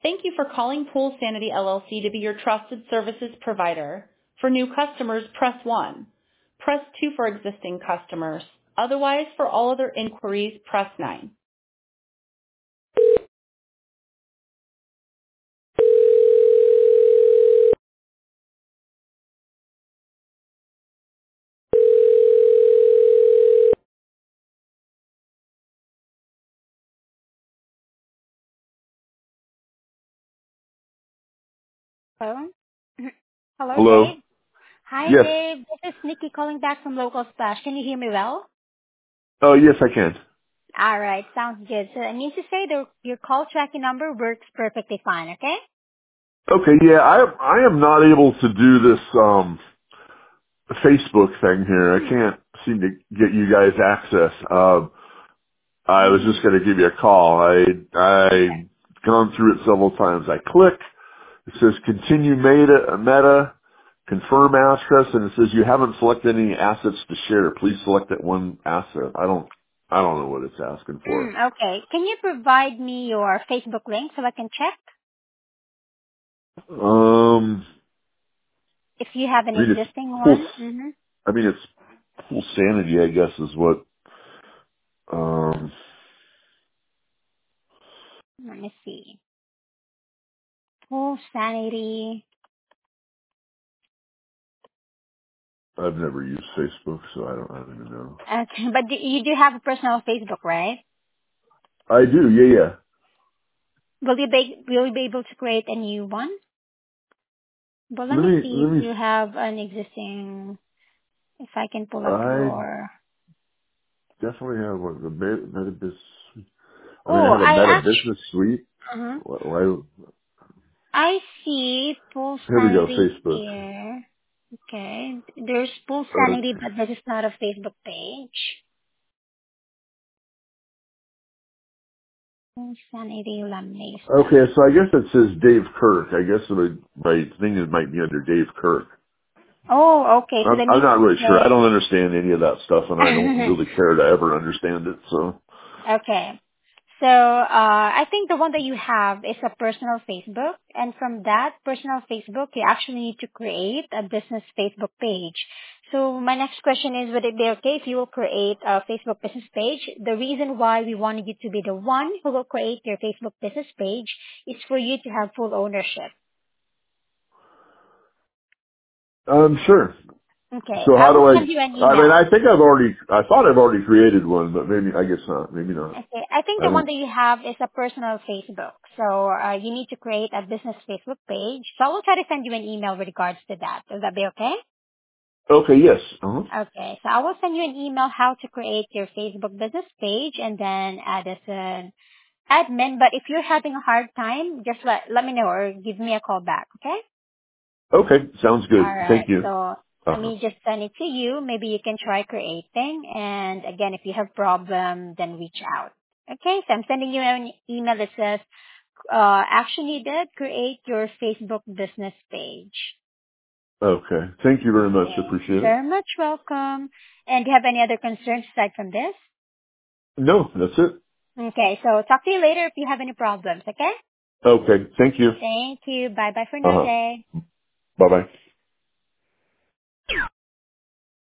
Thank you for calling Pool Sanity LLC to be your trusted services provider. For new customers, press 1. Press 2 for existing customers. Otherwise, for all other inquiries, press 9. Hello? Hello, Hello? Dave. Hi, Yes. Dave. This is Nikki calling back from Local Splash. Can you hear me well? Oh, yes, I can. All right, sounds good. So I mean to say that your call tracking number works perfectly fine, okay? Okay, yeah, I am not able to do this, Facebook thing here. I can't seem to get you guys access. I was just going to give you a call. Okay. I gone through it several times. I click. It says continue meta, confirm access, and it says you haven't selected any assets to share. Please select that one asset. I don't know what it's asking for. Okay. Can you provide me your Facebook link so I can check Um, if you have an I mean, it's existing full, one? I mean, it's full sanity, I guess, is what, um, Let me see. Full Sanity. I've never used Facebook, so I don't even know. Okay, but you do have a personal Facebook, right? I do, yeah. Will you be able to create a new one? But let me see if you have an existing. If I can pull up I your. definitely have one, the Meta Business, I mean, I Oh, have a Meta Business Suite. uh Why, I see Full here we go, Sanity Facebook. here. Okay, there's Full Sanity, Okay. but that is not a Facebook page. Full Sanity Lamesa. Okay, so I guess it says Dave Kirk. I guess my thing might be under Dave Kirk. Oh, okay. So that I'm means not to really sure. I say. don't understand any of that stuff, and I don't really care to ever understand it, so. Okay. So, I think the one that you have is a personal Facebook, and from that personal Facebook, you actually need to create a business Facebook page. So my next question is, would it be okay if you will create a Facebook business page? The reason why we wanted you to be the one who will create your Facebook business page is for you to have full ownership. Sure. Okay. So I how do will send you an I mean, email. I thought I've already created one, but I guess not. Maybe not. Okay. I think I the one don't. that you have is a personal Facebook. So you need to create a business Facebook page. So I will try to send you an email with regards to that. Will that be okay? Okay, yes. Uh-huh. Okay. So I will send you an email how to create your Facebook business page and then add as an admin. But if you're having a hard time, just let me know or give me a call back. Okay? Okay, sounds All good. right. Thank you. So let Uh-huh. me just send it to you. Maybe you can try creating. And again, if you have problem, then reach out. Okay. So I'm sending you an email that says action needed, create your Facebook business page. Okay. Thank you very much. Okay. Appreciate it. Very much welcome. And do you have any other concerns aside from this? No, that's it. Okay, so talk to you later if you have any problems, okay? Okay. Thank you. Thank you. Bye bye for now, Uh-huh. Jay. Bye-bye.